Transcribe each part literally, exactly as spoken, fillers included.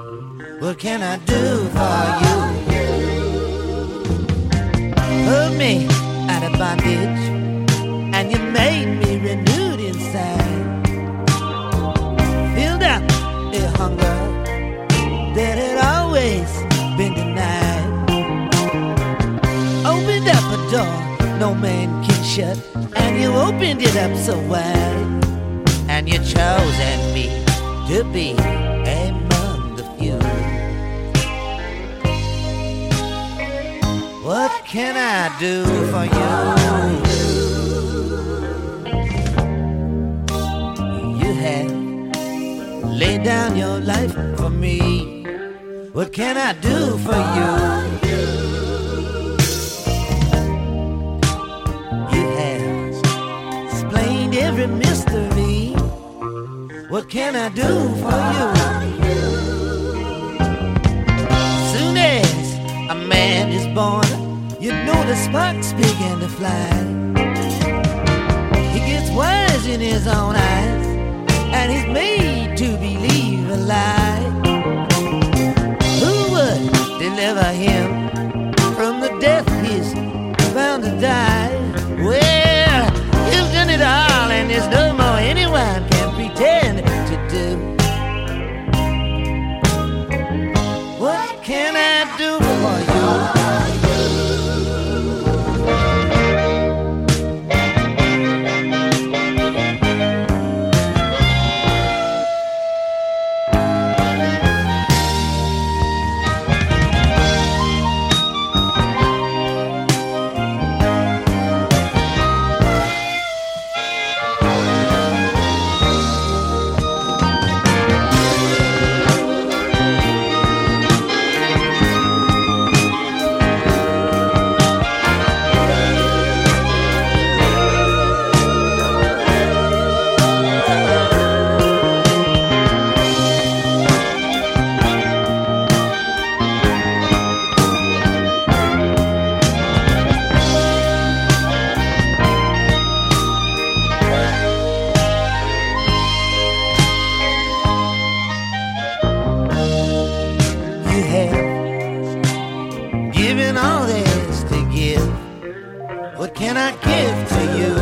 What can I do for you? Pulled me out of bondage, and you made me renewed inside. Filled up a hunger that had always been denied. Opened up a door no man can shut, and you opened it up so wide. And you chosen me to be among the few. What can I do for you? You have laid down your life for me. What can I do for you? You have explained every mystery. What can I do for you? Soon as a man is born, you know the sparks begin to fly. He gets wise in his own eyes, and he's made to believe a lie. Who would deliver him from the death he's bound to die? Well, you've done it all, and there's no more anyone can pretend to do. What can I do for you? Given all there's to give, what can I give to you?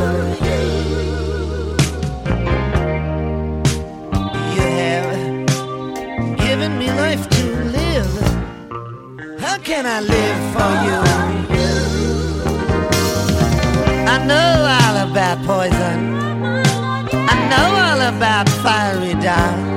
You have given me life to live. How can I live for you? I know all about poison. I know all about fiery dark.